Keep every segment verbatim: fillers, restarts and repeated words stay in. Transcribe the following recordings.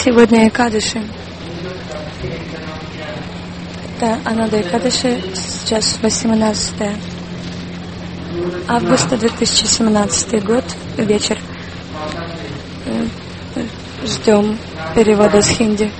Сегодня Экадаши. Это Анада Экадаши. Сейчас восемнадцатое августа две тысячи семнадцатый год, вечер. Ждем перевода с хинди.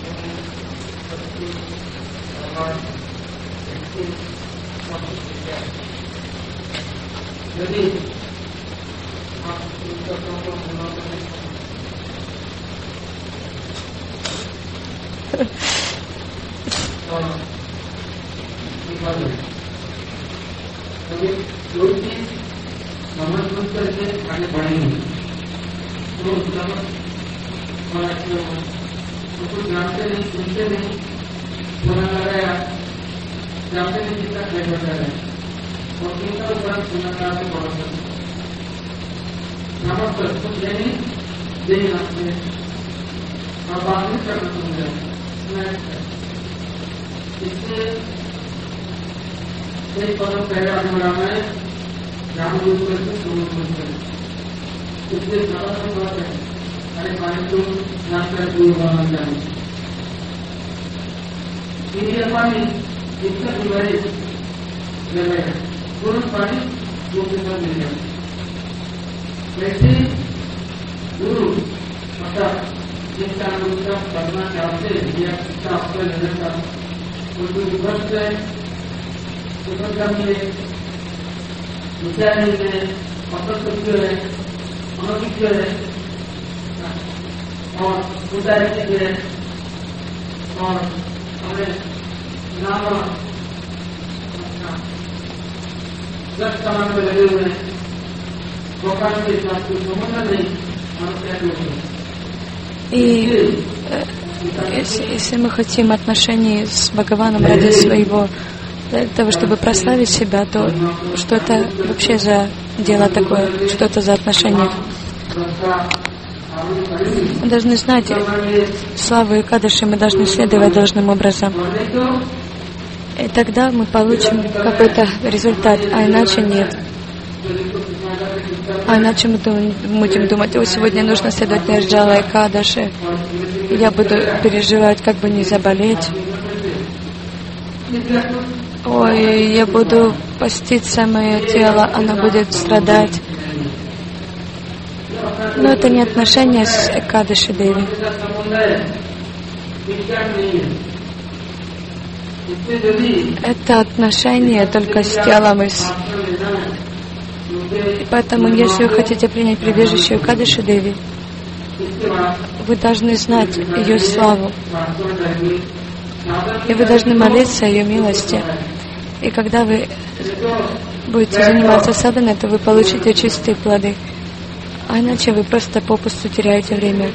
И э, если, если мы хотим отношений с Бхагаваном ради своего, для того, чтобы прославить себя, то что это вообще за дело такое, что это за отношения? Мы должны знать славу Экадаши, мы должны следовать должным образом. И тогда мы получим какой-то результат, а иначе нет. А иначе мы будем думать, о, сегодня нужно следовать Нирджала Экадаши. Я буду переживать, как бы не заболеть. Ой, я буду поститься, мое тело, оно будет страдать. Но это не отношение с Экадаши Деви. Это отношение только с телом и с... И поэтому, если вы хотите принять прибежище Экадаши Деви, вы должны знать ее славу. И вы должны молиться о ее милости. И когда вы будете заниматься саданой, то вы получите чистые плоды. А иначе вы просто попусту теряете время.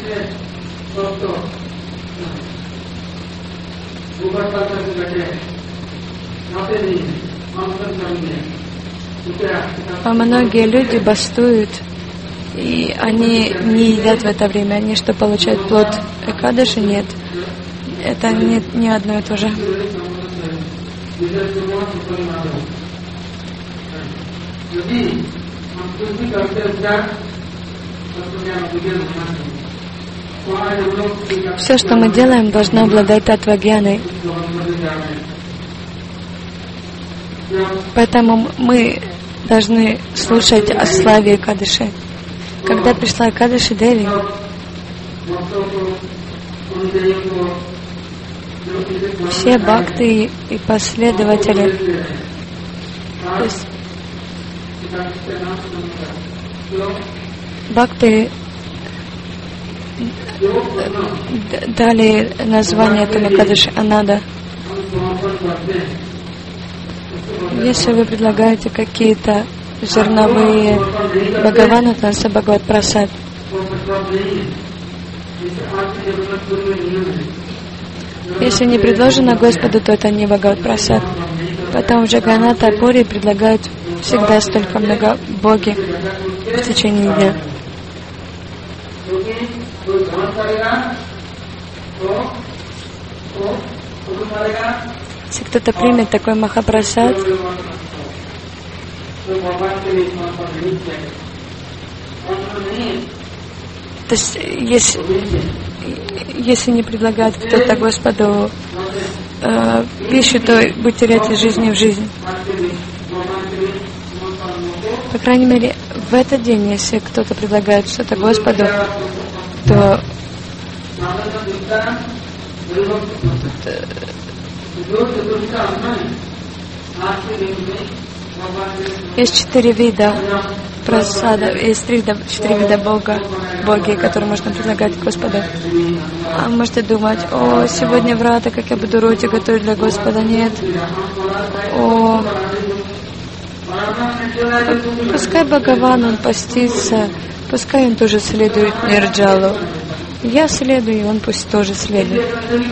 А многие люди бастуют, и они не едят в это время. Они что, получают плод Экадаши? Нет. Это не, не одно и то же. Все, что мы делаем, должно обладать татвагьяной. Поэтому мы должны слушать о славе Экадаши. Когда пришла Экадаши Деви, все бхакты и последователи, то есть бхакты дали название этому Экадаши Анада. Если вы предлагаете какие-то зерновые Бхагавану, то это Бхагават Прасад. Если не предложено Господу, то это не Бхагават Прасад. Поэтому в Джаганната Пури предлагают всегда столько много боги в течение дня. Если кто-то примет такой Махапрасад, То есть, если, если не предлагает кто-то Господу э, пищу, то будет терять из жизни в жизнь. По крайней мере, в этот день, если кто-то предлагает что-то Господу, то есть четыре вида просада, есть три, четыре вида Бога, боги, которые можно предлагать Господу. А можете думать: о, сегодня врата, как я буду роти готовить для Господа. Нет. О, пускай Бхагаван, он постится, пускай он тоже следует Нирджалу. Я следую, он пусть тоже следует.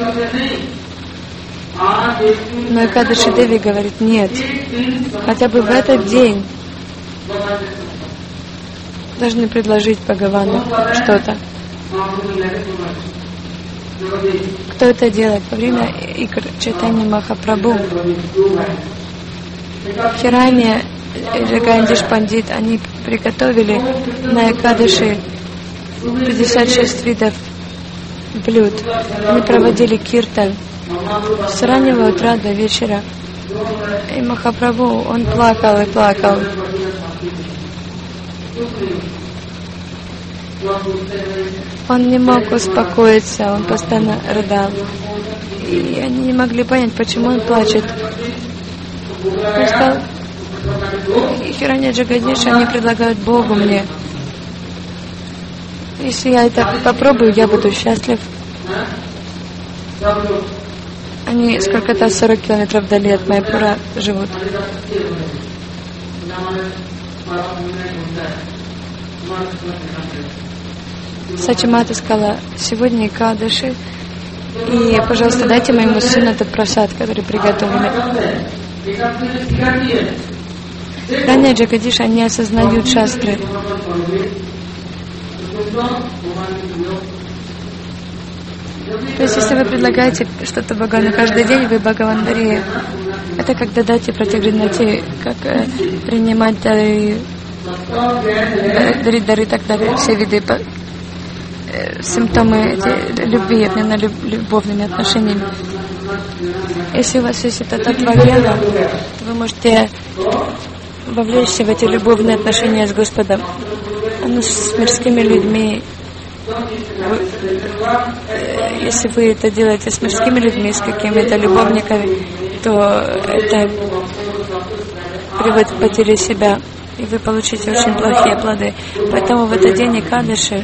Но Экадаши Деви говорит: нет, хотя бы в этот день должны предложить Бхагавану что-то. Кто это делает? Во время игр Чайтанья Махапрабху Хирани и Гандиш Пандит, они приготовили на Экадаши пятьдесят шесть видов блюд. Они проводили киртан с раннего утра до вечера. И Махапрабху, он плакал и плакал. Он не мог успокоиться, он постоянно рыдал. И они не могли понять, почему он плачет. Он сказал: Хирани Джагадиш, они предлагают Богу мне. Если я это попробую, я буду счастлив. Они сколько-то сорок километров вдали от Майпура живут. Сачимата сказала: сегодня Экадаши, и, пожалуйста, дайте моему сыну этот просад, который приготовили. Хирани Джагадиш, они осознают шастры. То есть, если вы предлагаете что-то Бхагавану каждый день, вы Бхагавандария. Это как дадать и протягивать, как э, принимать дары, э, дарить дары и так далее, все виды, э, симптомы эти, любви, обмена люб, любовными отношениями. Если у вас есть это татвагьяна, то вы можете вовлечься в эти любовные отношения с Господом. Оно с мирскими людьми. Вы, если вы это делаете с мирскими людьми, с какими-то любовниками, то это приводит к потере себя, и вы получите очень плохие плоды. Поэтому в этот день Экадаши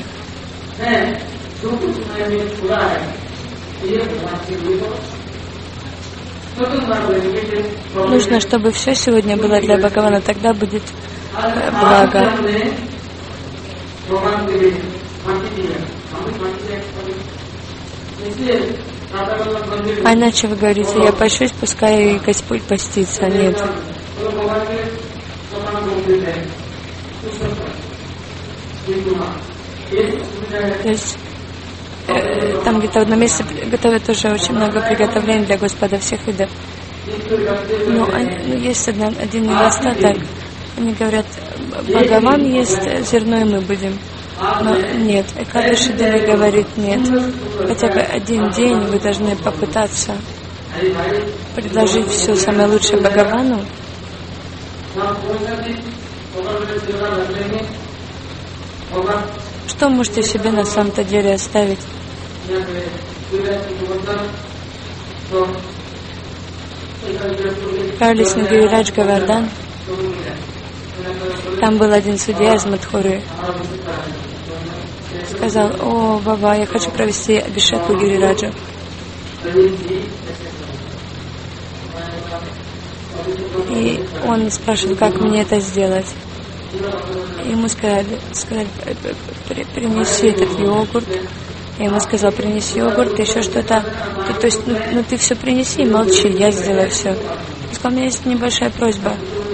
нужно, чтобы все сегодня было для Бхагавана, тогда будет э, благо. А иначе вы говорите: я пощусь, пускай Господь постится. Нет. То есть э, там где-то в одном месте готовят тоже очень много приготовлений для Господа всех видов. Но, но есть один, один недостаток. Они говорят: Бхагаван ест зерно, и мы будем. Но нет, Экадаши Деви говорит: нет. Хотя бы один день вы должны попытаться предложить все самое лучшее Бхагавану. Что можете себе на самом-то деле оставить? Отправились на Гирирадж Говардхан. Там был один судья из Мадхуры. Сказал: о, Баба, я хочу провести абхишеку Гирираджу. И он спрашивает, как мне это сделать. Ему сказали, сказали принеси этот йогурт. Я ему сказал: принеси йогурт, еще что-то. То, то есть, ну, ну ты все принеси, молчи, я сделаю все. Он сказал: у меня есть небольшая просьба.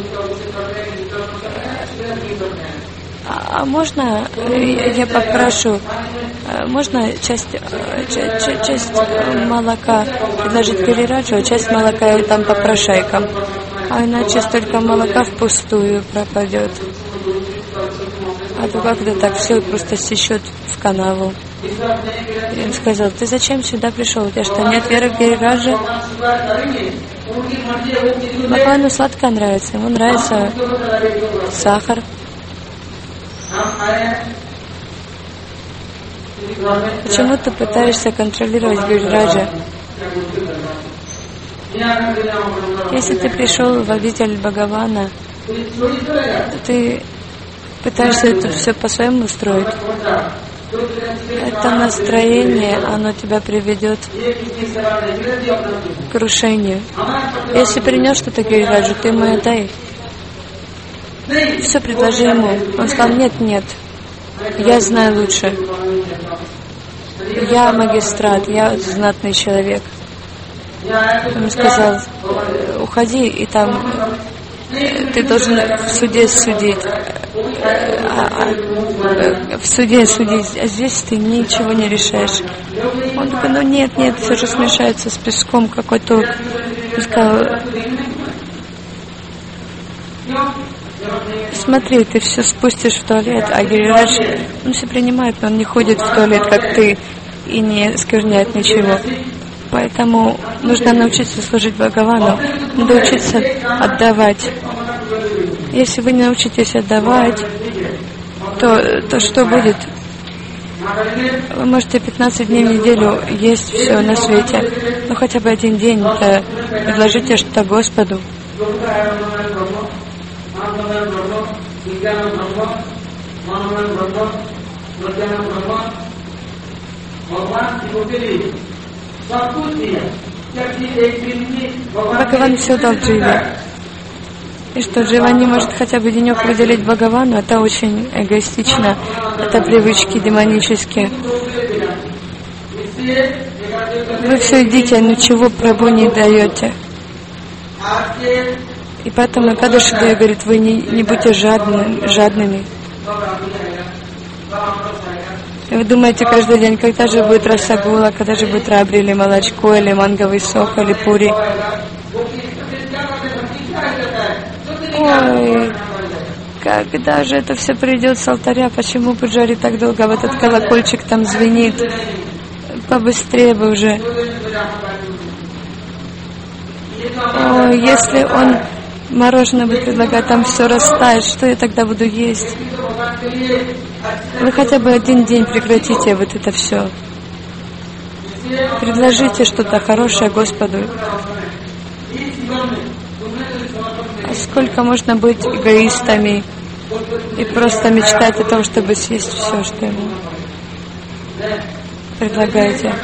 А можно я попрошу, можно часть, часть, часть молока предложить Гирираджу, а часть молока я там попрошайкам, а иначе столько молока впустую пропадет. А то как-то так все просто стечет в канаву. И он сказал: ты зачем сюда пришел? У тебя что, нет веры в Гирираджа? Бхагавану сладкое нравится, ему нравится сахар. Почему ты пытаешься контролировать Гирираджа? Если ты пришел в обитель Бхагавана, ты пытаешься это все по-своему устроить. Это настроение, оно тебя приведет к крушению. Если принес что-то Гирираджу, ты ему отдай. Все предложи ему. Он сказал: нет, нет, я знаю лучше. Я магистрат, я знатный человек. Он сказал: уходи, и там ты должен в суде судить. А, а, в суде судить, а здесь ты ничего не решаешь. Он такой: ну нет, нет, все же смешается с песком, какой толк. Он сказал: смотри, ты все спустишь в туалет, а Гирирадж, он все принимает, но он не ходит в туалет, как ты, и не скверняет ничего. Поэтому нужно научиться служить Бхагавану, надо учиться отдавать. Если вы не научитесь отдавать, то, то что будет? Вы можете пятнадцать дней в неделю есть все на свете, но хотя бы один день -то предложите что-то Господу. Бхагаван все дал Дживе. И что, Джива не может хотя бы денек выделить Бхагавану, это очень эгоистично. Это привычки демонические. Вы все идите, но чего Прабху не даете. И поэтому Кадашидея говорит: вы не, не будьте жадны, жадными. И вы думаете каждый день, когда же будет расагула, когда же будет рабри, или молочко, или манговый сок, или пури. Ой, когда же это все придет с алтаря? Почему Пуджари так долго? Вот этот колокольчик там звенит. Побыстрее бы уже. Ой, если он мороженое будет предлагать, там все растает, что я тогда буду есть? Вы хотя бы один день прекратите вот это все. Предложите что-то хорошее Господу. А сколько можно быть эгоистами и просто мечтать о том, чтобы съесть все, что ему предлагаете.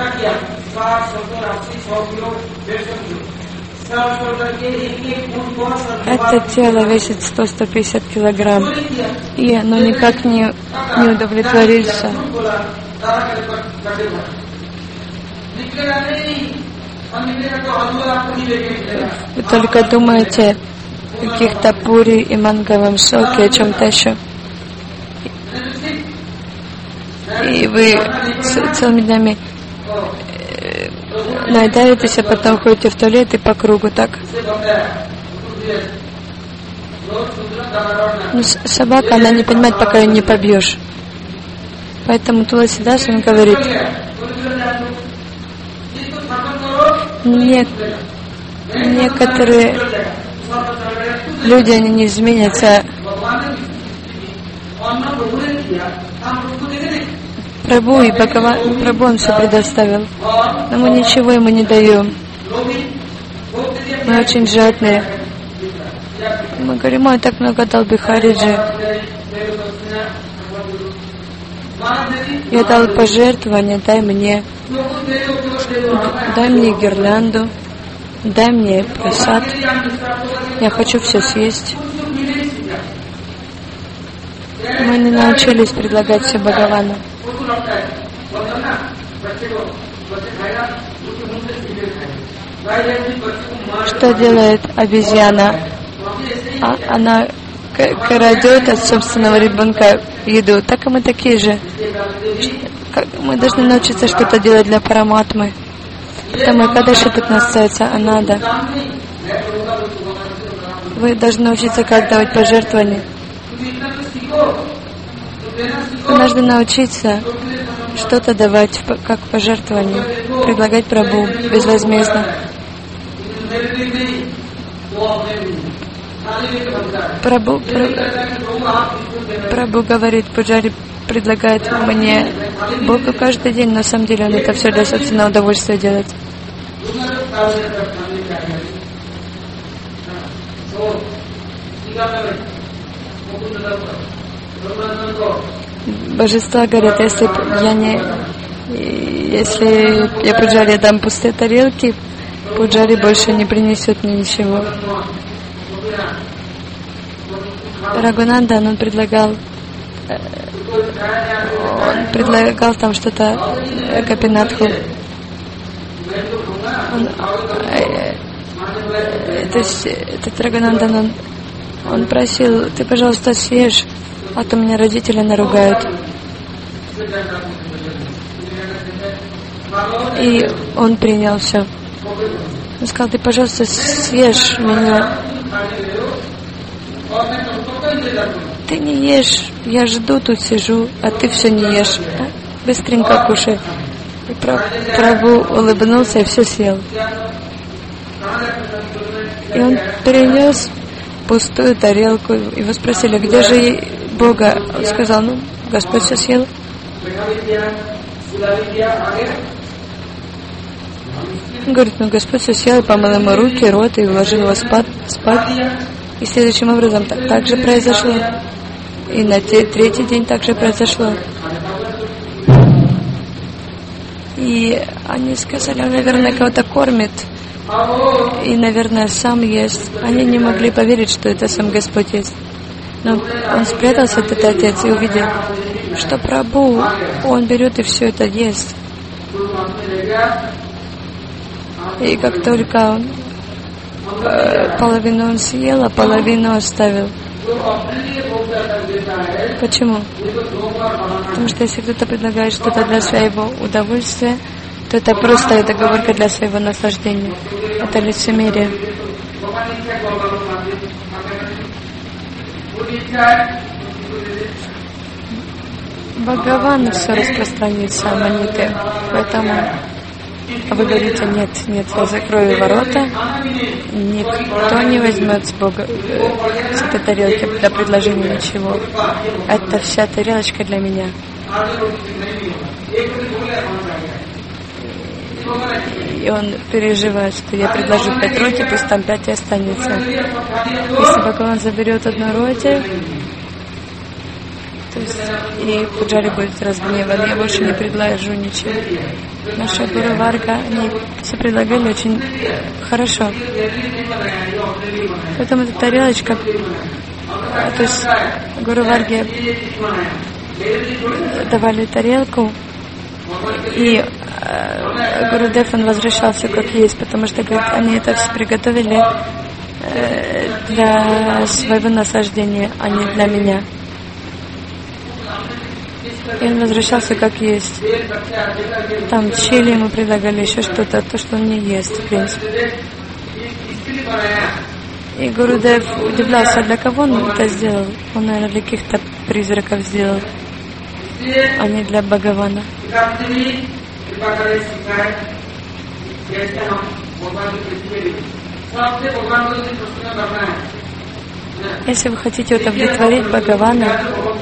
Это тело весит сто - сто пятьдесят килограмм, и оно никак не, не удовлетворится. Вы только думаете о каких-то пури и манговом соке, о чем-то еще. И вы целыми днями наедаетесь, а потом ходите в туалет и по кругу так. Но собака, она не понимает, пока ее не побьешь. Поэтому Туласидас, он говорит: не, некоторые люди, они не изменятся. Прабху и Бхагаван, Прабху он все предоставил, но мы ничего ему не даем. Мы очень жадные. Мы говорим: ой, так много дал Бихариджи. Я дал пожертвование, дай мне. Дай мне гирлянду, дай мне просад. Я хочу все съесть. Мы не научились предлагать все Бхагавану. Что делает обезьяна? А, она крадет от собственного ребенка еду. Так и мы такие же. Мы должны научиться что-то делать для Параматмы. Потому когда шепот настается Анада. Вы должны научиться, как давать пожертвования. Нужно научиться что-то давать как пожертвование, предлагать Прабху безвозмездно. Прабху, Прабху говорит, пуджари предлагает мне Богу каждый день, на самом деле он это все для собственного удовольствия делает. Божества говорят, если я не, если я пуджари дам пустые тарелки, пуджари больше не принесет мне ничего. Рагунандан, он предлагал, он предлагал там что-то Гопинатху. Он, то есть этот Рагунандан, он, он просил, ты, пожалуйста, съешь, а то меня родители наругают. И он принял все. Он сказал, ты, пожалуйста, съешь меня. Ты не ешь, я жду, тут сижу, а ты все не ешь. А? Быстренько кушай. И Прабху улыбнулся и все съел. И он перенес пустую тарелку. Его спросили, где же Бога? Он сказал, ну, Господь все съел. Он говорит, ну, Господь все съел, помыл ему руки, рот и уложил его спать. спать. И следующим образом так, так же произошло. И на те, третий день также произошло. И они сказали, он, наверное, кого-то кормит. И, наверное, сам ест. Они не могли поверить, что это сам Господь есть. Но он спрятался, этот отец, и увидел, что Прабху, он берет и все это ест. И как только он э, половину он съел, а половину оставил. Почему? Потому что если кто-то предлагает что-то для своего удовольствия, то это просто договорка для своего наслаждения. Это лицемерие. Бхагаван все распространит сам, а не ты. Поэтому вы говорите, нет, нет, я закрою ворота, никто не возьмет с Бога э, с этой тарелки для предложения ничего. Это вся тарелочка для меня. И он переживает, что я предложу пять роти, пусть там пять и останется. Если Бхагаван заберет одну роти, то есть и пуджари будет разгневан, я больше не предложу ничего. Наша Гуру Варга, они все предлагали очень хорошо. Поэтому эта тарелочка, то есть Гуру Варге давали тарелку, и э, Гурудев, он возвращал все как есть, потому что, говорит, они это все приготовили э, для своего наслаждения, а не для меня. И он возвращался как есть. Там чили ему предлагали, еще что-то, то, что он не ест, в принципе. И Гурудев удивлялся, для кого он это сделал. Он, наверное, для каких-то призраков сделал, а не для Бхагавана. Если вы хотите удовлетворить Бхагавана,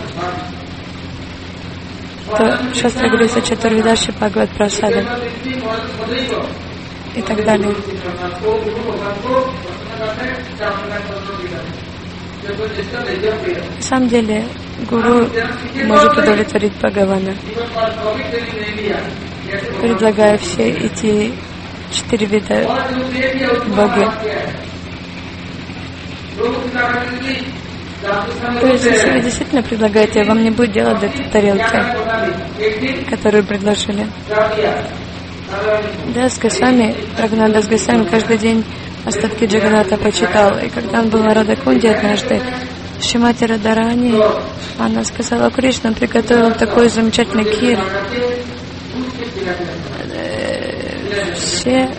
то Шастра говорится Чатурвидаши Бхагават Прасада и так далее. На самом деле, гуру может удовлетворить Бхагавана, предлагая все эти четыре вида Бога. То есть, если вы действительно предлагаете, вам не будет дела до этой тарелки, которую предложили. Да, с Госвами, Рагунанда с Госвами каждый день остатки Джаганата почитал. И когда он был на Радакунде однажды, Шримати Радарани, она сказала, Кришна приготовил такой замечательный кир. Все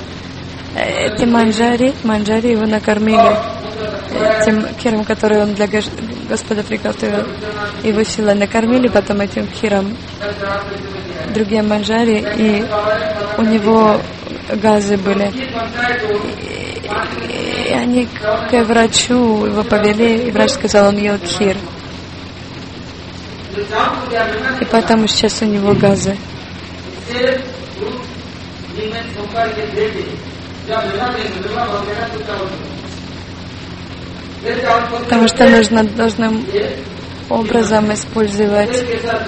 эти манджари, манджари его накормили тем киром, который он для, Господа приготовил. Его силой накормили потом этим кхиром другие манджари, и у него газы были. И, и они к врачу его повели, и врач сказал, он ел кхир. И поэтому сейчас у него газы. Потому что нужно должным образом использовать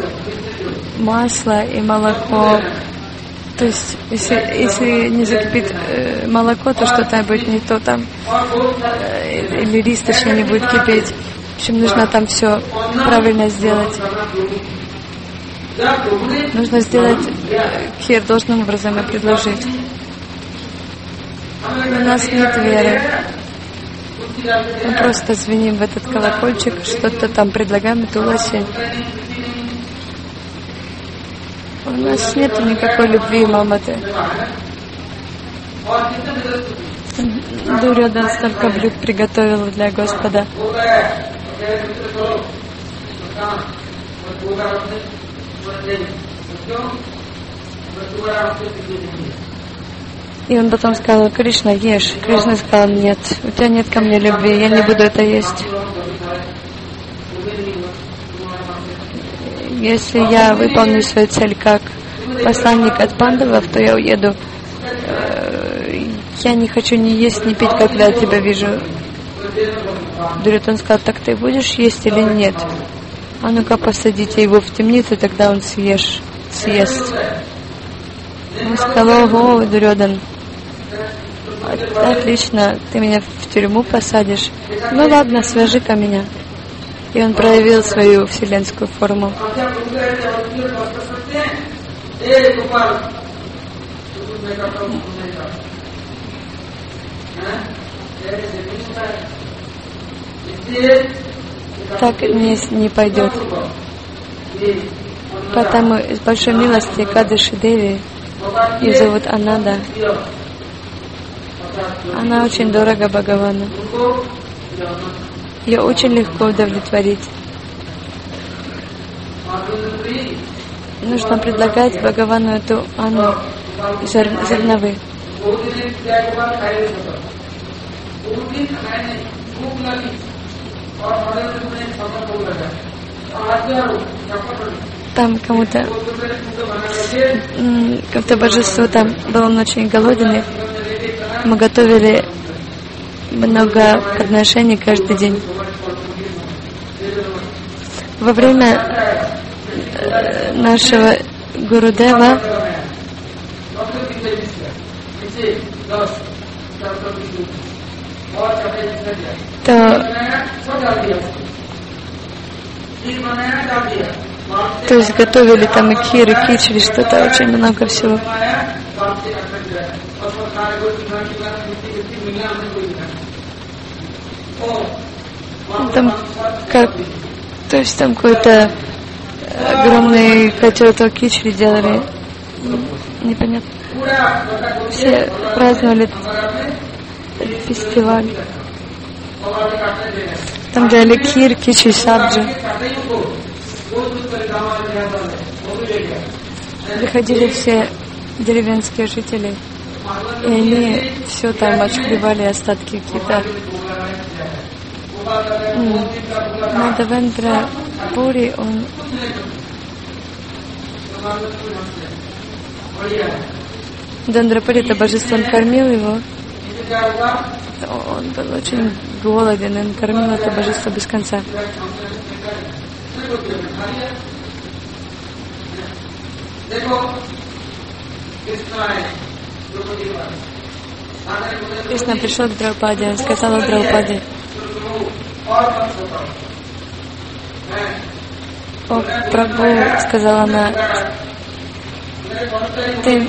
масло и молоко. То есть, если, если не закипит э, молоко, то что-то будет не то там, э, или рис точнее не будет кипеть. В общем, нужно там все правильно сделать. Нужно сделать кхир должным образом и предложить. У нас нет веры. Мы просто звеним в этот колокольчик, что-то там предлагаем, туласи. У нас нет никакой любви, маматы. Дурьодан столько блюд приготовил для Господа. И он потом сказал, Кришна, ешь. Кришна сказал, нет, у тебя нет ко мне любви, я не буду это есть. Если я выполню свою цель как посланник от пандавов, то я уеду. Я не хочу ни есть, ни пить, когда я тебя вижу. Дурьодан сказал, так ты будешь есть или нет? А ну-ка посадите его в темницу, тогда он съешь, съест. Он сказал, ого, Дурьодан, отлично, ты меня в тюрьму посадишь. Ну ладно, свяжи-ка меня. И он проявил свою вселенскую форму. Так не, не пойдет. Потому из большой милости Кадыши Деви, ее зовут Анада, она очень дорого Бхагавану. Ее очень легко удовлетворить. Нужно предлагать Бхагавану эту Анну зер, зерновые. Там кому-то как-то божество там был, он очень голодный. Мы готовили много подношений каждый день. Во время нашего Гурудева то, то есть готовили там и кхир, и кичри, что-то очень много всего. Там как, то есть там какой-то огромный котел кичри делали, непонятно. Все праздновали фестиваль. Там делали кхир, кичри, сабджи. Приходили все деревенские жители, и они все там отшкребали остатки какие-то. Мадавендра Пури, он Дандрапури, это божество, он кормил его. Он был очень голоден, он кормил это божество без конца. Кришна пришел к Драупаде, он сказал Драупаде: «О, Прабху», сказала она, ты,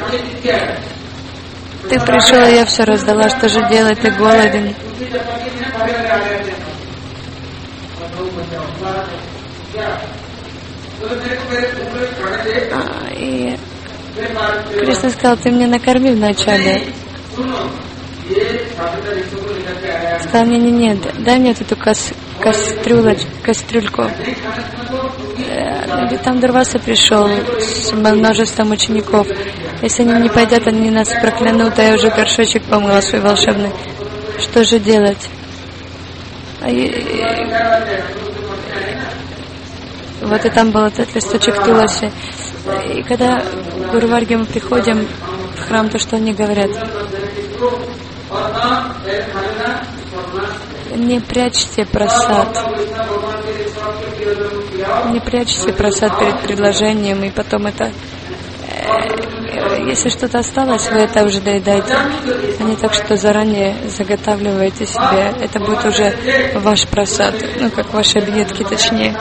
ты пришел, и я все раздала, что же делать, ты голоден. А, и Кришна сказал: ты меня накорми вначале. Сказал мне, не, нет, дай мне эту кас, кастрюлоч, кастрюльку. Там Дурваса пришел с множеством учеников. Если они не пойдут, они нас проклянут, а я уже горшочек помыла свой волшебный. Что же делать? А и, и, вот и там был этот листочек Туласи. И когда в Гуруварге мы приходим в храм, то что они говорят? Не прячьте прасад. Не прячьте прасад перед предложением, и потом это... Если что-то осталось, вы это уже доедаете. А не так, что заранее заготавливаете себе. Это будет уже ваш прасад. Ну, как ваши объедки, точнее.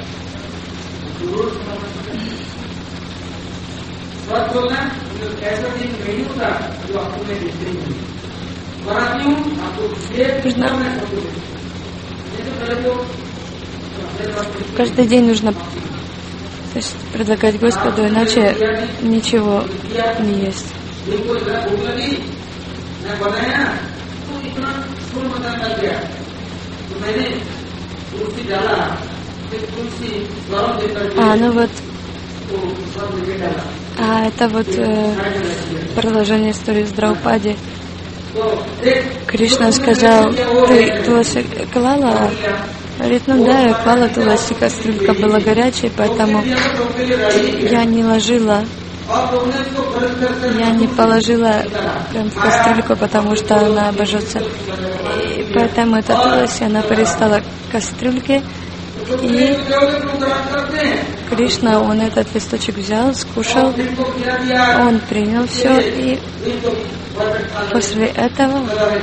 Нужно... Каждый день нужно, то есть, предлагать Господу, иначе ничего не есть. А, ну вот, а это вот э, продолжение истории с Драупади. Кришна сказал, ты Туласи клала? Говорит, ну да, я клала Туласи, кастрюлька была горячей, поэтому я не ложила, я не положила прям в кастрюльку, потому что она обожжется. И поэтому эта Туласи, она перестала к кастрюльке, и Кришна, он этот листочек взял, скушал, он принял все, и после этого,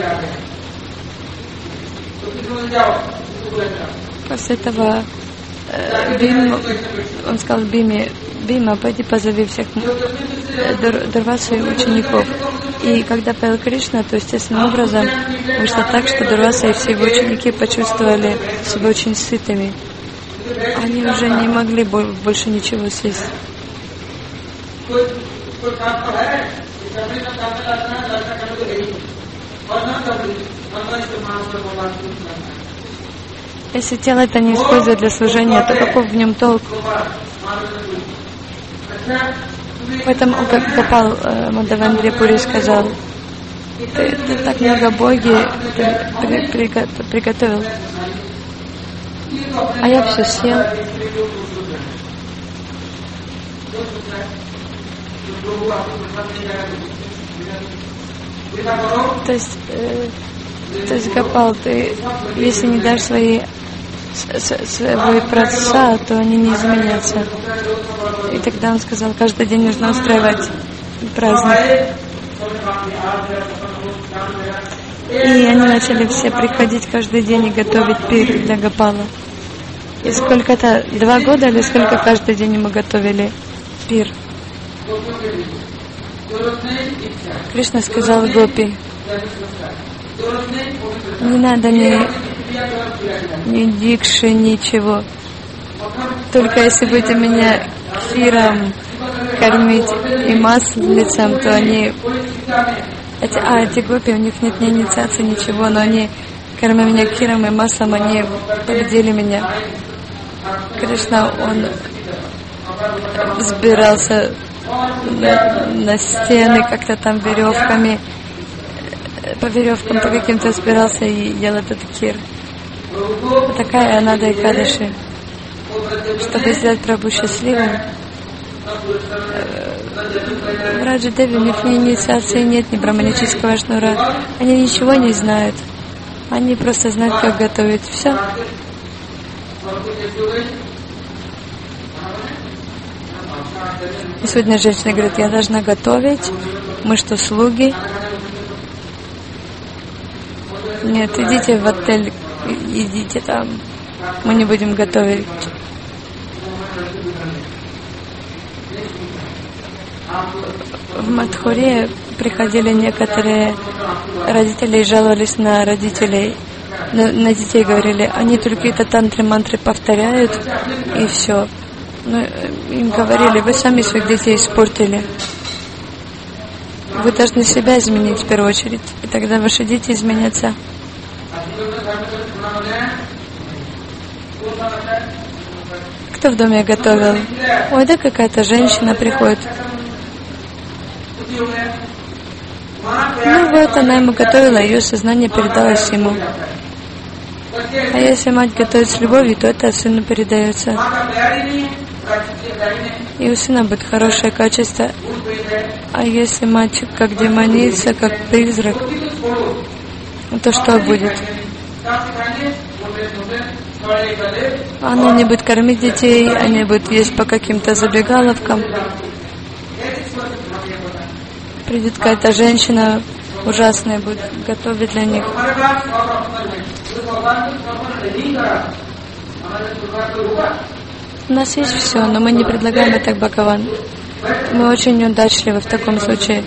после этого э, Бим, он сказал Биме, Бима, пойди позови всех Дур, Дурвасу и учеников. И когда поел Кришна, то естественным образом вышло так, что Дурваса и все его ученики почувствовали себя очень сытыми. Они уже не могли больше ничего съесть. Если тело это не использует для служения, то каков в нем толк? Поэтому, как Гопал э, Мадхавендра Пури сказал, ты, ты так много боги при, при, при, приготовил, а я все съел. То есть, э, то есть Гопал, ты, если не дашь свои свой праца, то они не изменятся. И тогда он сказал, каждый день нужно устраивать праздник. И они начали все приходить каждый день и готовить пир для Гопала. И сколько-то, два года или сколько каждый день мы готовили пир. Кришна сказал Гопи, не надо ни, ни дикши, ничего. Только если будете меня кефиром кормить и маслицем, то они... Эти, а, эти гопи, у них нет ни инициации, ничего, но они, кормя меня кефиром и маслом, они победили меня. Кришна, он взбирался на, на стены, как-то там веревками, по веревкам по каким-то взбирался и ел этот кир. Вот такая Анада Экадаши. Чтобы сделать Прабху счастливым, в Раджа Деви у них ни инициации нет, ни браманического шнура. Они ничего не знают. Они просто знают, как готовить. Все. И сегодня женщина говорит, я должна готовить. Мы что, слуги? Нет, идите в отель, идите там. Мы не будем готовить. В Мадхуре приходили некоторые родители и жаловались на родителей, на, на детей, говорили, они только это тантры-мантры повторяют, и все. Но им говорили, вы сами своих детей испортили. вы должны себя изменить в первую очередь, и тогда ваши дети изменятся. Кто в доме готовил? Ой, да какая-то женщина приходит. Ну вот, она ему готовила, ее сознание передалось ему. А если мать готовит с любовью, то это сыну передается. И у сына будет хорошее качество. А если мать как демоница, как призрак, то что будет? Она не будет кормить детей, они будут есть по каким-то забегаловкам. Придет какая-то женщина ужасная, будет готовить для них. У нас есть все, но мы не предлагаем это Бхагаван. Мы очень неудачливы в таком случае.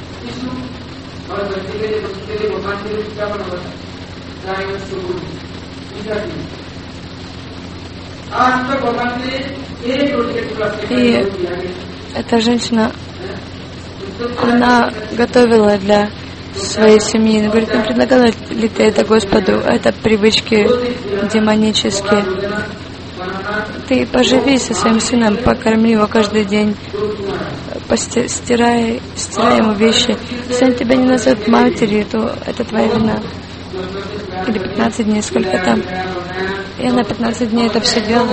И эта женщина, она готовила для своей семьи. Она говорит, не предлагала ли ты это Господу? Это привычки демонические. Ты поживи со своим сыном, покорми его каждый день, постирай, стирай ему вещи. Если он тебя не назовет матерью, то это твоя вина. Или пятнадцать дней, сколько там. И она пятнадцать дней это все делала.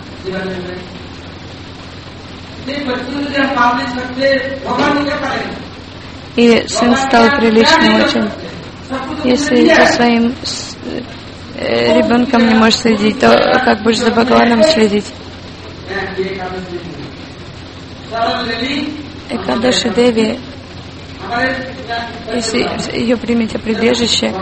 И сын стал приличным очень. Если за своим э, ребенком не можешь следить, то как будешь за Бхагаваном следить? Экадаши Деви, если ее примете прибежище,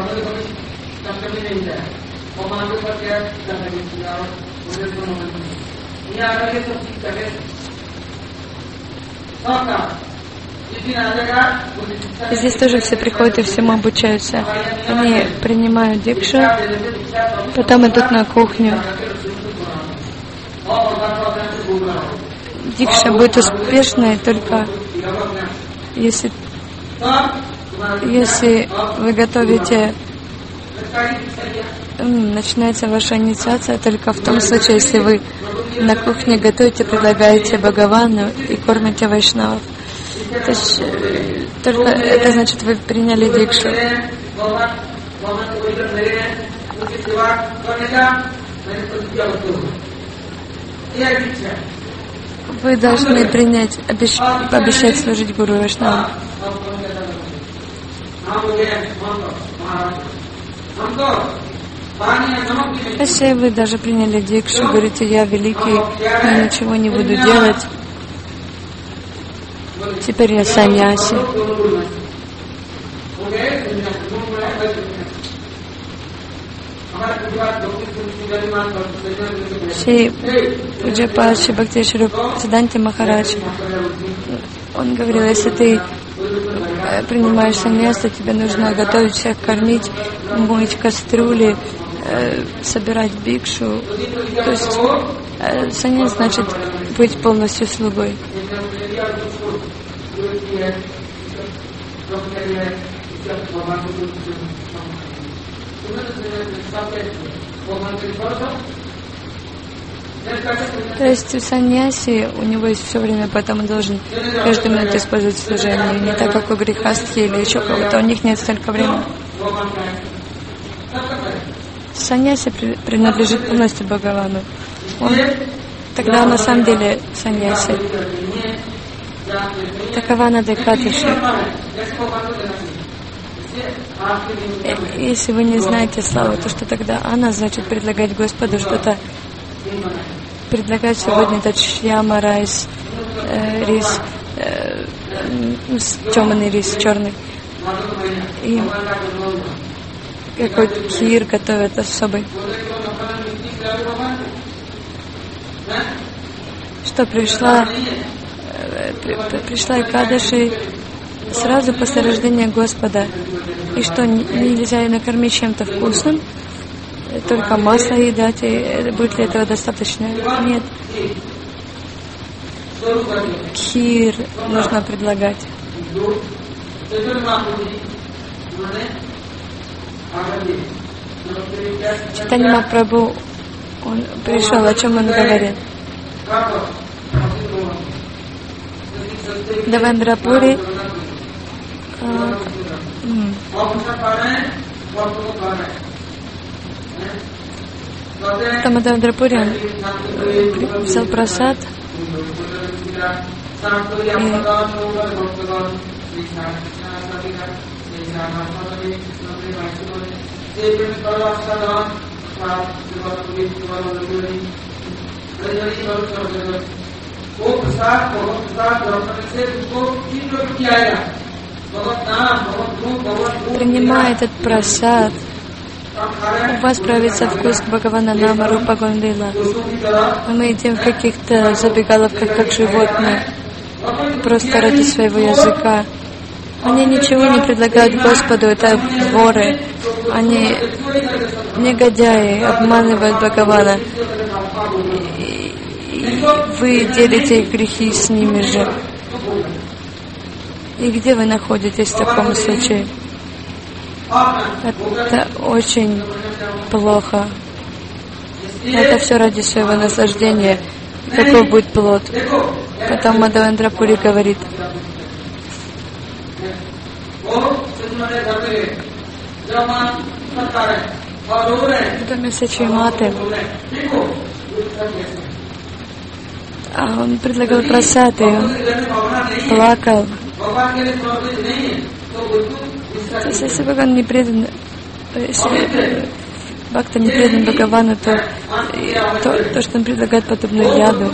здесь тоже все приходят и всему обучаются. Они принимают дикшу, потом идут на кухню. Дикша будет успешной только если, если вы готовите, начинается ваша инициация только в том случае, если вы на кухне готовите, предлагаете Бхагавану и кормите вайшнавов. То есть, только это значит, вы приняли дикшу. Вы должны принять, обещ, пообещать служить Гуру Вайшнавам. Если вы даже приняли дикшу, говорите, я великий, я ничего не буду делать, теперь я саньяси. Шри Пуджапад Шри Бхактишваруп Сиданти Махарадж, он говорил, если ты принимаешь саньяс, то тебе нужно готовить всех, кормить, мыть кастрюли, собирать бикшу. То есть саньяс значит быть полностью слугой. То есть у саньяси, у него есть все время, поэтому он должен каждую минуту использовать служение. Не так, как у грехастхи или еще кого-то, у них нет столько времени. Саньяси принадлежит полностью Бхагавану. Он, тогда он на самом деле саньяси. Такова Надекатиши. Если вы не знаете славу, то что тогда она значит предлагать Господу что-то. Предлагать сегодня этот шьяма райс, э, рис, э, темный рис, черный. И какой-то кир готовят особый. Что пришла, э, при, пришла Экадаши сразу после рождения Господа. И что, нельзя накормить чем-то вкусным? Только масло едать, и будет ли этого достаточно? Нет. Кхир нужно предлагать. Чайтанья Махапрабху, он пришел, о чем он говорит? Девендрапури, а, м. Там в Девендрапури он взял прасад принимая этот прасад, у вас проявится вкус к Бхагавана Нама Рупа Гондила. Мы идем в каких-то забегаловках, как животные, просто ради своего языка. Они ничего не предлагают Господу, это воры. Они негодяи, обманывают Бхагавана. И, и вы делите их грехи с ними же. И где вы находитесь в таком случае? Это очень плохо. Это все ради своего наслаждения. И какой будет плод? Потом Мадхавендрапури говорит: в доме Сачиматы а он предлагал прасад, и он плакал. То есть, если Бхагаван не предан, если Бхакта не предан Бхагавану, то, то, то, что он предлагает, подобно яду.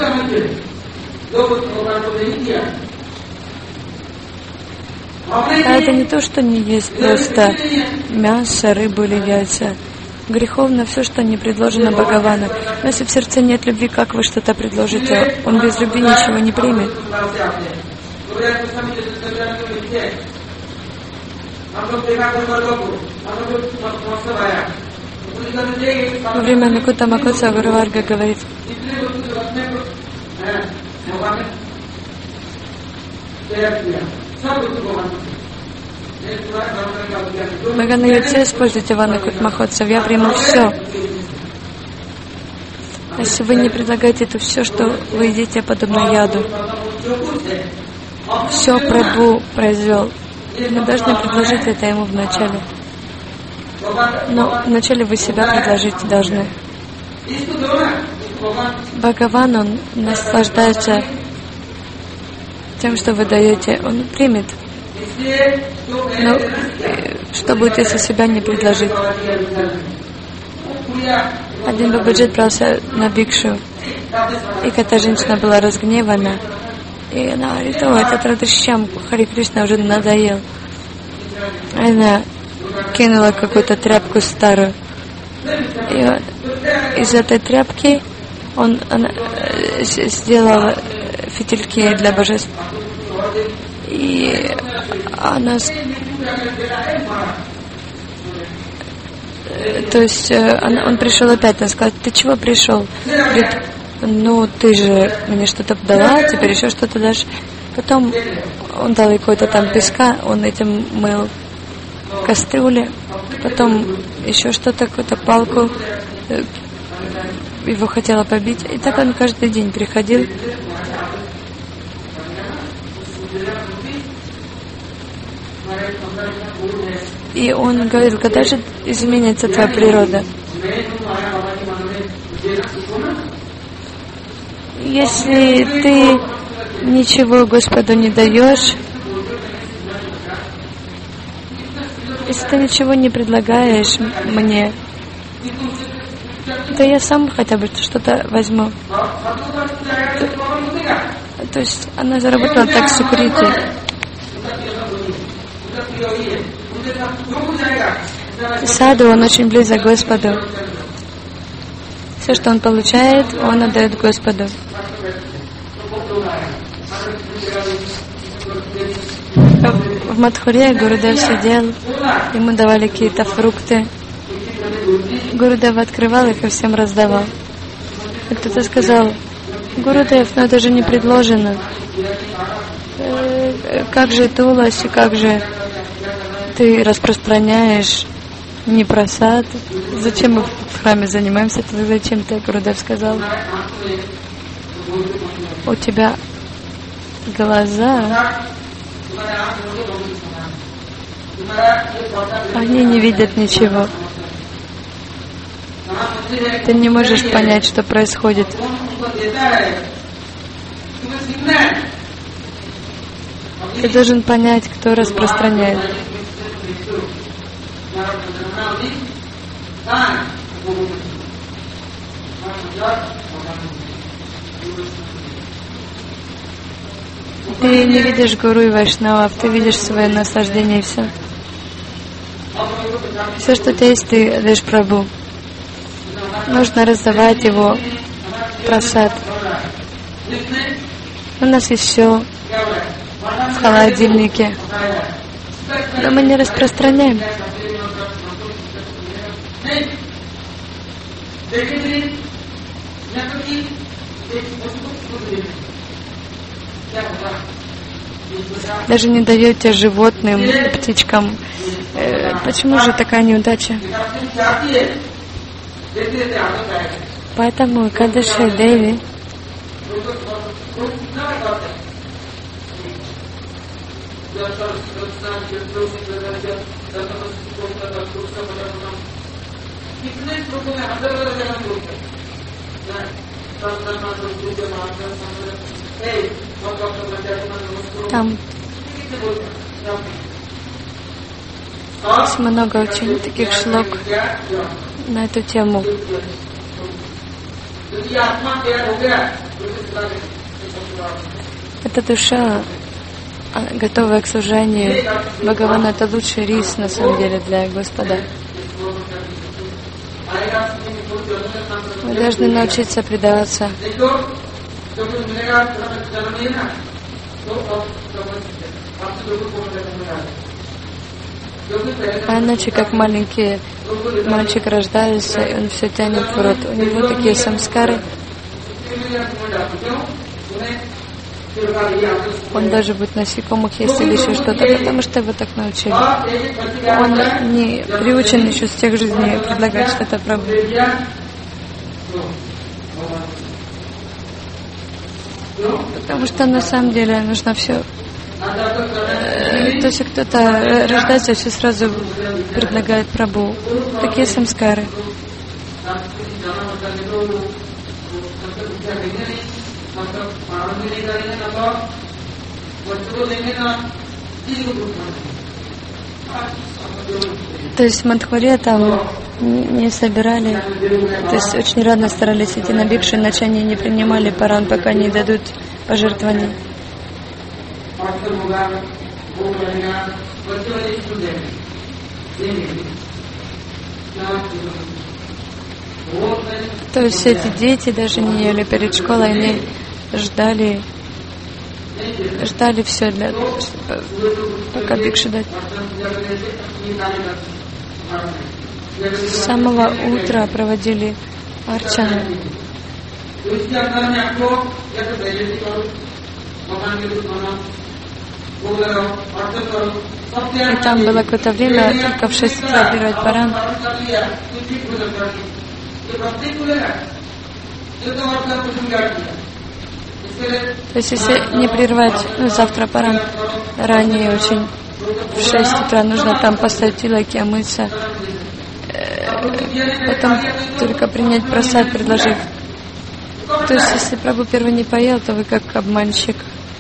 А это не то, что не есть просто мясо, рыбу или яйца. Греховно все, что не предложено Бхагавану. Но если в сердце нет любви, как вы что-то предложите? Он без любви ничего не примет. Во время Мукута Макотса Гуру Варга говорит: Бхаганаяце, используйте Ванакут Махотсав, я приму все. Если вы не предлагаете это все, что вы едите, подобно яду. Все Прабху произвел. Мы должны предложить это ему вначале. Но вначале вы себя предложить должны. Бхагаван, он наслаждается тем, что вы даете, он примет. Но что будет, если себя не предложить? Один Бабаджи брался на бикшу, и эта женщина была разгневана. И она говорит: о, этот Радхишьям Хари Кришна уже надоел. Она кинула какую-то тряпку старую. И вот из этой тряпки он, она сделала фитильки для божеств. И она... То есть он, он пришел опять, он сказал: ты чего пришел? Говорит: ну, ты же мне что-то дала, теперь еще что-то дашь. Потом он дал ей какой-то там песка, он этим мыл кастрюли. Потом еще что-то, какую-то палку. Его хотела побить. И так он каждый день приходил. И он говорил: когда же изменится твоя природа? Если ты ничего Господу не даешь, если ты ничего не предлагаешь мне, то я сам хотя бы что-то возьму. То, то есть она заработала так сукрити. Саду, он очень близок к Господу. Все, что он получает, он отдает Господу. В Мадхуре Гурудев сидел, ему давали какие-то фрукты. Гурудев открывал их и всем раздавал. И кто-то сказал: Гурудев, ну это же не предложено. Как же Туласи, как же ты распространяешь не просад. Зачем мы в храме занимаемся? Ты зачем ты, Гурудев сказал? У тебя глаза, они не видят ничего. Ты не можешь понять, что происходит. Ты должен понять, кто распространяет. Ты не видишь гуру и вайшнавов, ты видишь свое наслаждение и все. Все, что у тебя есть, ты даешь Прабху. Нужно раздавать его прасад. У нас есть все в холодильнике, но мы не распространяем. Даже не даете животным, птичкам. Э, почему же такая неудача? Поэтому Кадыши Деви там есть много очень таких шлок на эту тему. Эта душа, готовая к служению Бхагавана, это лучший рис на самом деле для Господа. Мы должны научиться предаваться. А иначе, как маленький мальчик рождается, и он все тянет в рот. У него такие самскары. Он даже будет насекомых есть или еще что-то, потому что его так научили. Он не приучен еще с тех жизней предлагать что-то Прабху. Потому что на самом деле нужно все. То есть кто-то рождается, все сразу предлагает Прабху. Такие самскары. То есть в Мадхуре там не собирали, то есть очень рано старались идти на бикшу, иначе они не принимали паран, пока не дадут пожертвования. То есть эти дети даже не ели перед школой, они ждали, ждали все для пока бикшу дать. С самого утра проводили арчану. И там было какое-то время, только в шесть утра отбирать паран. То есть если не прервать, ну, завтра паран ранее очень, в шесть утра нужно там поставить тилаки, омыться, потом только принять прасад, предложив. То есть если Прабху первый не поел, то вы как обманщик.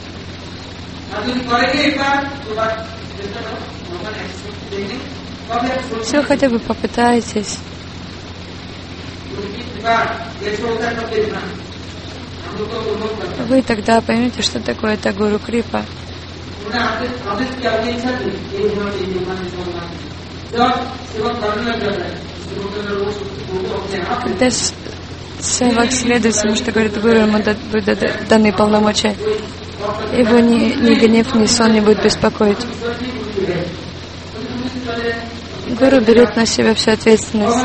Все, хотя бы попытайтесь. Вы тогда поймете, что такое это Гуру Крипа. Когда севак следует всему, что говорит Гуру, ему будут даны полномочия. Его ни, ни гнев, ни сон не будет беспокоить. Гуру берет на себя всю ответственность.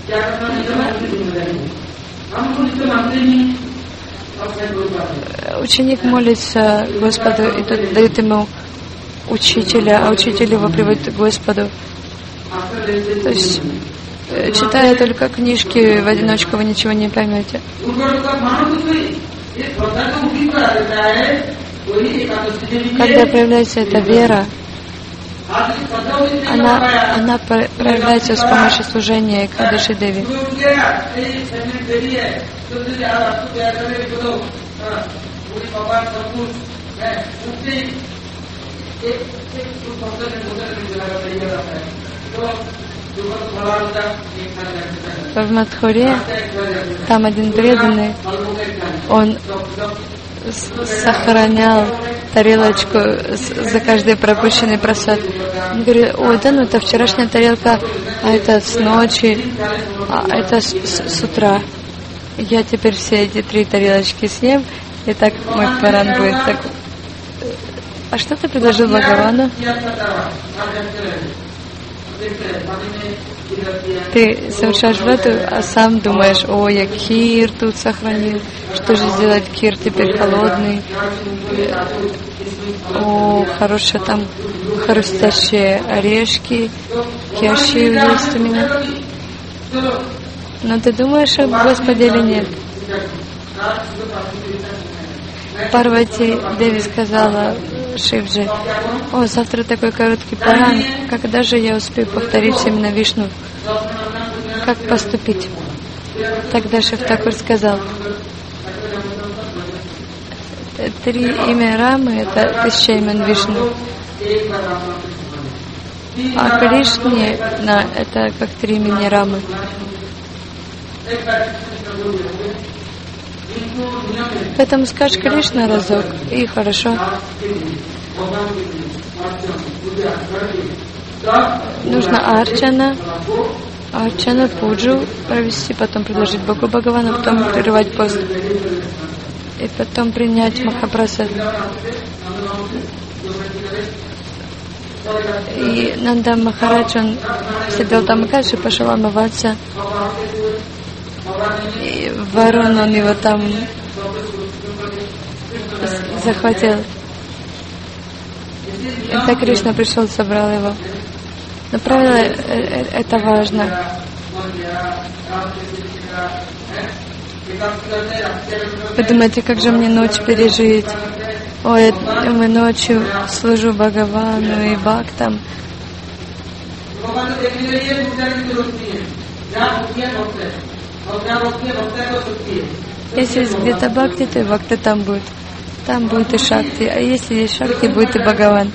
Ученик молится Господу, и тот дает ему учителя, а учитель его приводит к Господу. То есть, читая только книжки, в одиночку вы ничего не поймете. Когда проявляется эта вера, она, она проявляется с помощью служения Экадаши Деви. В Мадхуре там один преданный, он сохранял тарелочку за каждый пропущенный просад. Он говорит: ой, да ну это вчерашняя тарелка, а это с ночи, а это с, с, с утра. Я теперь все эти три тарелочки съем, и так мой паран будет так. А что ты предложил Бхагавану? Ты совершаешь врату, а сам думаешь: о, я кир тут сохранил, что же сделать, кир теперь холодный, о, хорошие там хрустящие орешки, кешью есть у меня. Но ты думаешь об Господе или нет? Парвати Деви сказала Шивджи: о, завтра такой короткий паран, когда же я успею повторить именно Вишну? Как поступить? Тогда Шив Такур сказал: три имя Рамы — это тысяча имен Вишну, а Кришне — это как три имени Рамы. Поэтому скажешь Кришна разок, и хорошо. Нужно арчана, арчана, пуджу провести, потом предложить Богу Бхагавану, потом прерывать пост, и потом принять Махапрасад. И Нанда Махарадж, он сидел там и дальше, пошел омываться. И Варун, он его там захватил. Это Кришна пришел, собрал его. Но правило, это важно. Вы думаете, как же мне ночь пережить? Ой, я мы ночью служу Бхагавану и Бхактам. Если есть где-то Бхакти, то и Бхакти там будет. Там будет и Шакти. А если есть Шакти, будет и Бхагаван.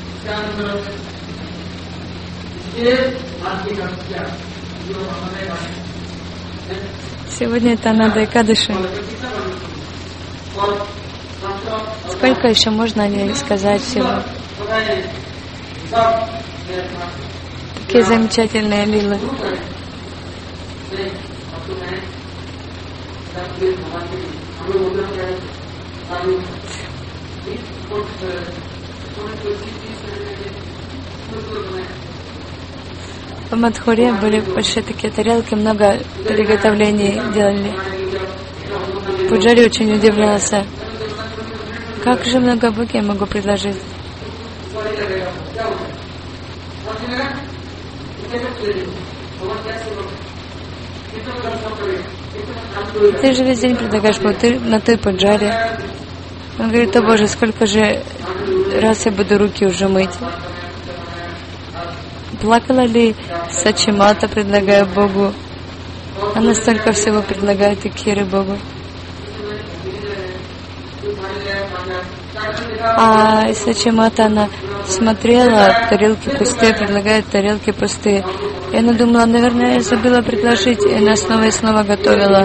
Сегодня это Анада Экадаши. Сколько еще можно о ней сказать всего? Такие замечательные лилы. В Мадхуре были большие такие тарелки, много приготовлений делали. Пуджари очень удивлялся: как же много боги я могу предложить? Ты же весь день предлагаешь ты, на той пуджаре. Он говорит: о Боже, сколько же раз я буду руки уже мыть. Плакала ли Сачимата, предлагая Богу? Она столько всего предлагает и Киры Богу. А Сачимата, она смотрела, тарелки пустые, предлагает тарелки пустые. И она думала: наверное, я забыла предложить. И она снова и снова готовила.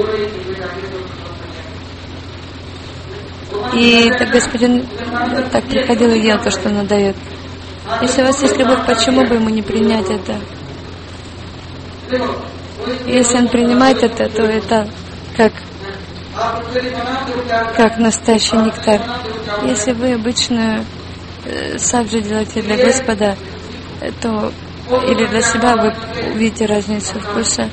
И так господин так приходил и ел то, что она дает. Если у вас есть любовь, почему бы ему не принять это? Если он принимает это, то это как, как настоящий нектар. Если вы обычную э, саджи делаете для Господа, то или для себя вы увидите разницу вкуса.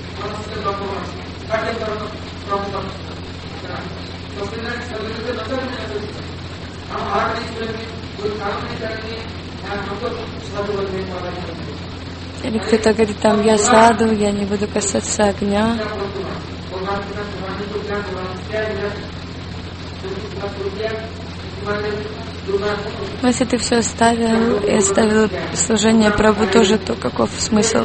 Или кто-то говорит, там, я саду, я не буду касаться огня. Но если ты все оставил и оставил служение Прабху тоже, то каков смысл?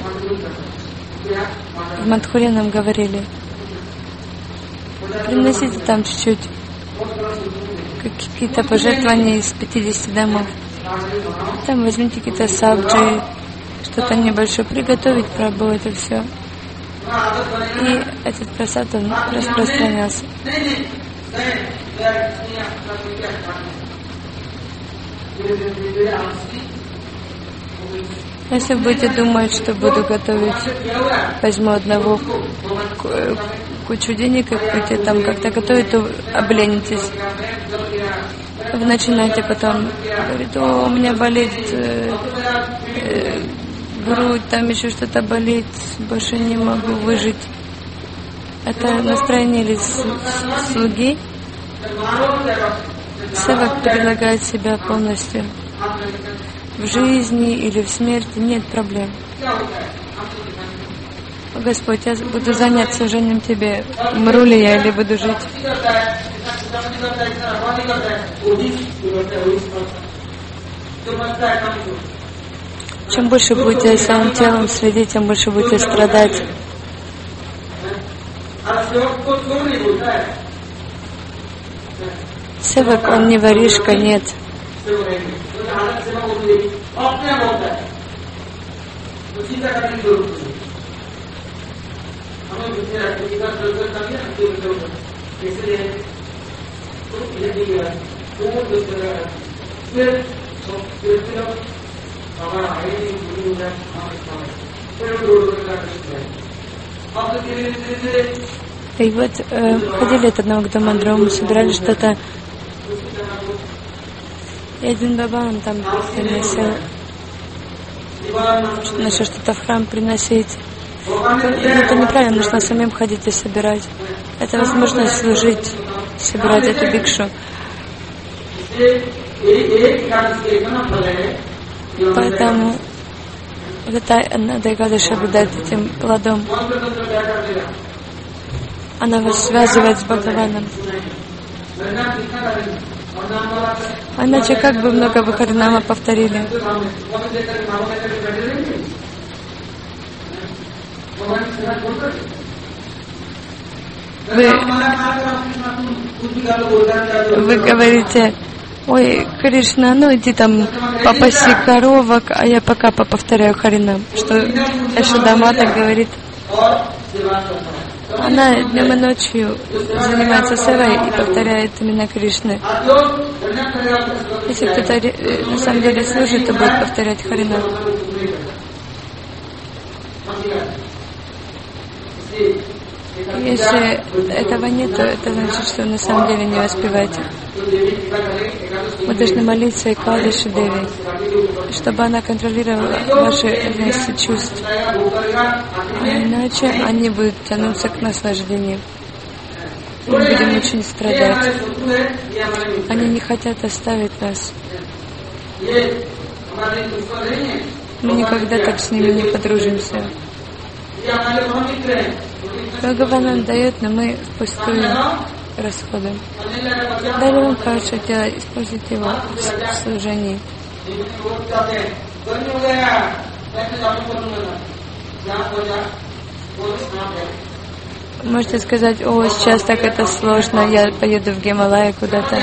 В Мадхуре нам говорили, приносите там чуть-чуть, какие-то пожертвования из пятидесяти домов. Там возьмите какие-то сабджи, что-то небольшое, приготовить Прабху, это все. И этот прасад, он распространялся. Если будете думать, что буду готовить, возьму одного кучу денег и будете там как-то готовить, то обленитесь. Вы начинаете потом говорить, о, у меня болит э, э, грудь, там еще что-то болит, больше не могу выжить. Это настроение или слуги. Севак предлагает себя полностью. В жизни или в смерти нет проблем. Господь, я буду занят служением Тебе. Умру ли я или буду жить? Чем больше будете своим телом следить, тем больше будете страдать. Севак, он не воришка, нет. И вот э, ходили от одного к другому, собирали что-то. И один баба, он там приносил, начал что-то в храм приносить. Это неправильно, нужно самим ходить и собирать. Это возможность служить, собирать эту бикшу. Поэтому надо Экадаши обладать этим плодом. Она вас связывает с Бхагаваном. А иначе как бы много вы Харинама повторили? Вы, вы говорите, ой, Кришна, ну иди там попаси коровок, а я пока повторяю Харинам. Что Яшода так говорит? Она днем и ночью занимается севой и повторяет имена Кришны. Если кто-то на самом деле служит, то будет повторять Харинам. Если этого нет, то это значит, что вы на самом деле не воспеваете. Мы должны молиться Экадаши Деви, чтобы она контролировала ваши разности чувств. А иначе они будут тянуться к наслаждению. Мы будем очень страдать. Они не хотят оставить нас. Мы никогда так с ними не подружимся. Бхагаван нам дает, но мы впустую расходуем. Дали вам хорошее тело, используйте его в служении. Можете сказать, о, сейчас так это сложно, я поеду в Гималай куда-то.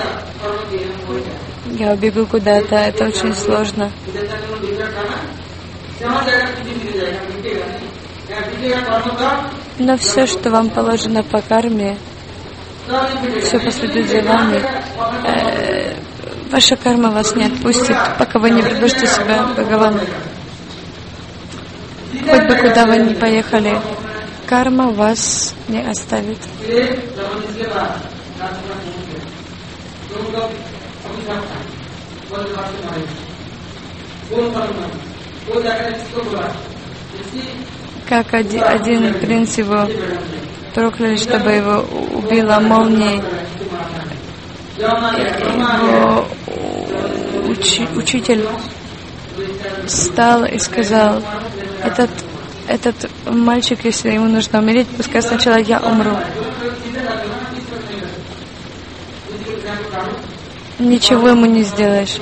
Я убегу куда-то, это очень сложно. Но все, что вам положено по карме, все последует за вами. Э, ваша карма вас не отпустит, пока вы не предложите себя Бхагавану. Хоть бы куда вы ни поехали, карма вас не оставит. Как один, один принц его прокляли, чтобы его убила молнией. Его учи, учитель встал и сказал: этот, этот мальчик, если ему нужно умереть, пускай сначала я умру. Ничего ему не сделаешь.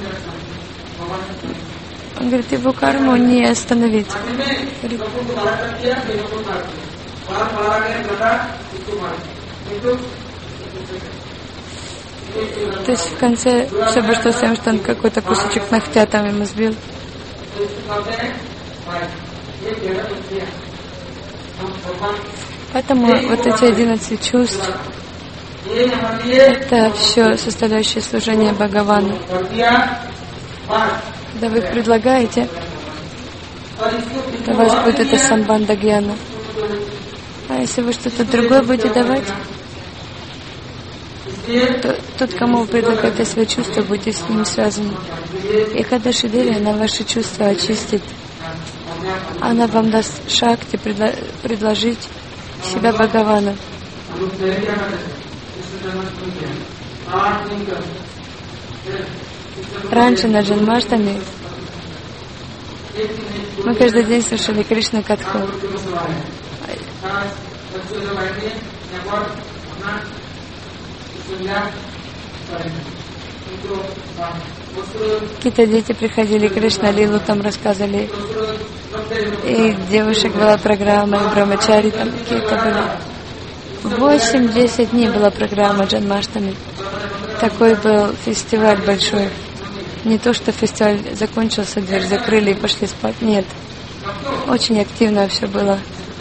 Он говорит, его карму не остановить. Говорит, то есть в конце все обошлось тем, что он какой-то кусочек ногтя там ему сбил. Поэтому вот эти одиннадцать чувств — это все составляющее служение Бхагавану. Когда вы их предлагаете, то у вас будет это самбандха гьяна. А если вы что-то другое будете давать, то тот, кому вы предлагаете свои чувства, будете с ним связаны. И Экадаши Деви, она ваши чувства очистит. Она вам даст шакти предло- предложить себя Бхагавану. Раньше на Джанмаштами мы каждый день слушали Кришна Катху. Какие-то дети приходили, Кришна Лилу там рассказывали. И девушек была программа, и брамачари там какие-то были. Восемь-десять дней была программа Джанмаштами. Такой был фестиваль большой. Не то, что фестиваль закончился, дверь закрыли и пошли спать. Нет. Очень активно все было.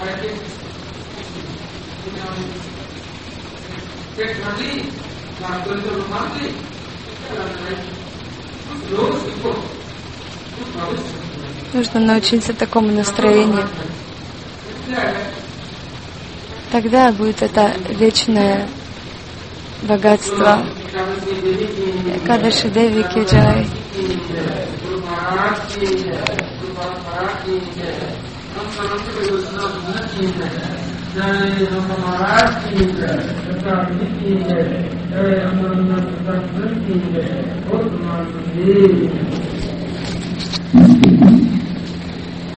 Нужно научиться такому настроению. Тогда будет это вечное богатство. Экадаши Деви ки джай. Jai